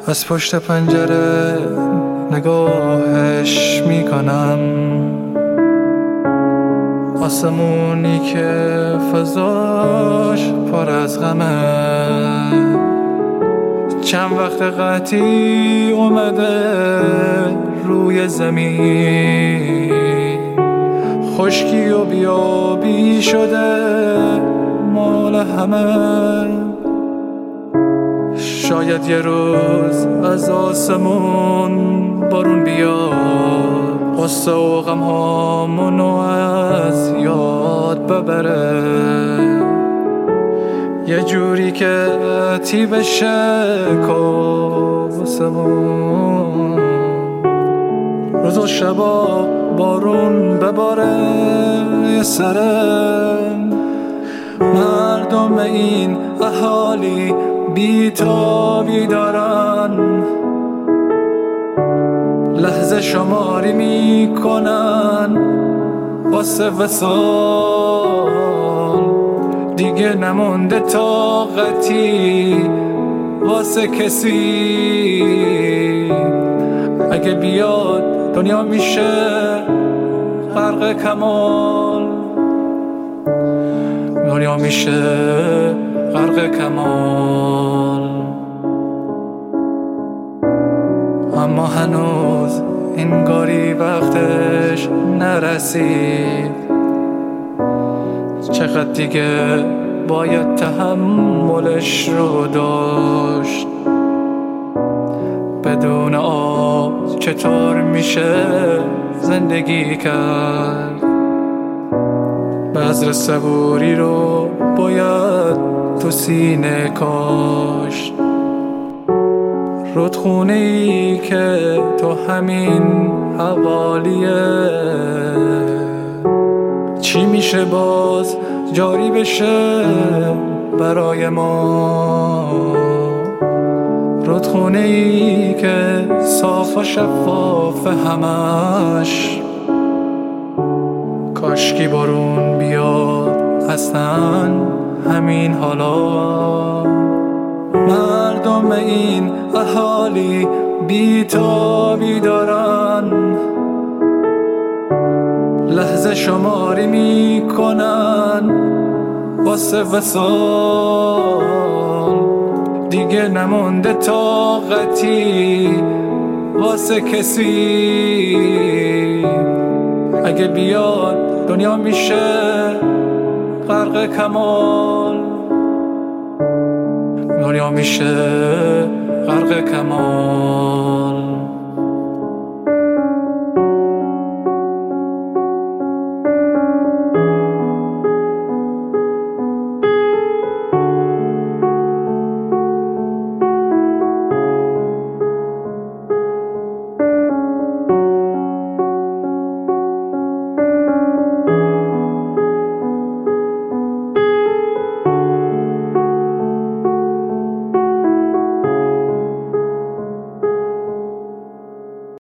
از پشت پنجره نگاهش میکنم، آسمونی که فضاش پر از غمه. چند وقت قطعی اومده روی زمین، خشکی و بیابی شده مال همه. شاید یه روز از آسمون بارون بیاد، غصه و غم هامونو از یاد ببره، یه جوری که عطی بشه کابوسمون. روز و شبا بارون بباره سرم، مردم این اهالی بیتابی دارن، لحظه شماری میکنن واسه وصال. دیگه نمونده طاقتی واسه کسی، اگه بیاد دنیا میشه غرق کمال، دنیا میشه غرق کمال. اما هنوز انگاری وقتش نرسید، چقدر دیگه باید تحملش رو داشت. بدون آب چطور میشه زندگی کرد؟ بذر صبوری رو باید تو سینه کاشت. رودخونه ای که تو همین حوالیه، چی میشه باز جاری بشه برای ما؟ رودخونه ای که صاف و شفاف همش، کاشکی بارون بیاد اصلا همین حالا. مردم این اهالی بیتابی دارن، لحظه شماری میکنن واسه وصال. دیگه نمونده طاقتی واسه کسی، اگه بیاد دنیا میشه غرق کمال، دنیا میشه غرق کمال.